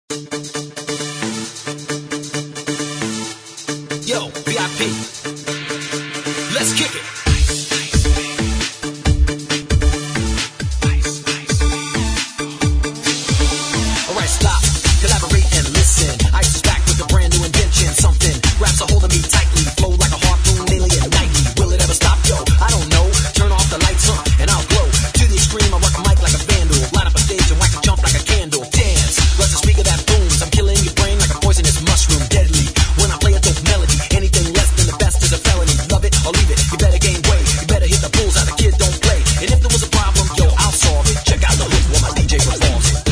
Yo, VIP, let's kick it. Alright, stop, collaborate and listen. Ice is back with a brand new invention. Something grabs a hold of me tightly, flow like a harpoon alien nightly. Will it ever stop? Yo, I don't know. Turn off the lights, and I'll glow. To the extreme, I work a mic like a vandal. Light up a stage and whack a jump like a candle. Dance, let's a speaker that booms. I'm killing your brain like a poisonous mushroom. Deadly, when I play a dope melody. Anything less than the best is a felony. Love it or leave it, you better gain weight. You better hit the bullseye, the kid don't play. And if there was a problem, yo, I'll solve it. Check out the hook while my DJ performs it.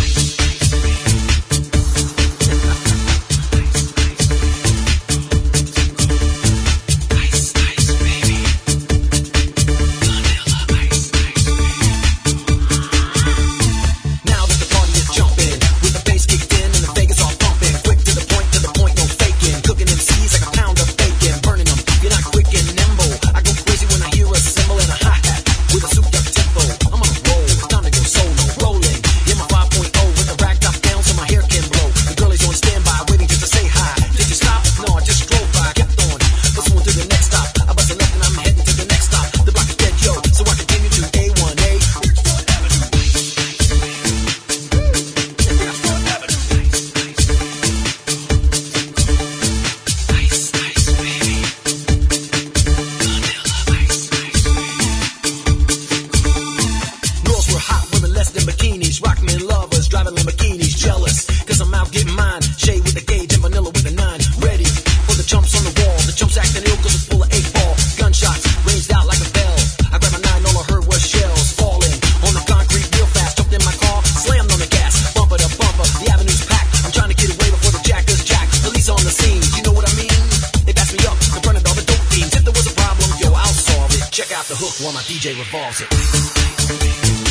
Driving Lamborghinis, jealous, cause I'm out getting mine. Shade with the gauge and vanilla with a 9. Ready for the chumps on the wall. The chumps acting ill cause it's full of 8-ball. Gunshots ranged out like a bell. I grabbed my 9, all I heard was shells falling on the concrete real fast. Jumped in my car, slammed on the gas. Bumper to bumper, the avenue's packed. I'm trying to get away before the jackers jack. Police on the scene, you know what I mean? They passed me up in front of all the dope fiends. If there was a problem, yo, I'll solve it. Check out the hook while my DJ revolves it.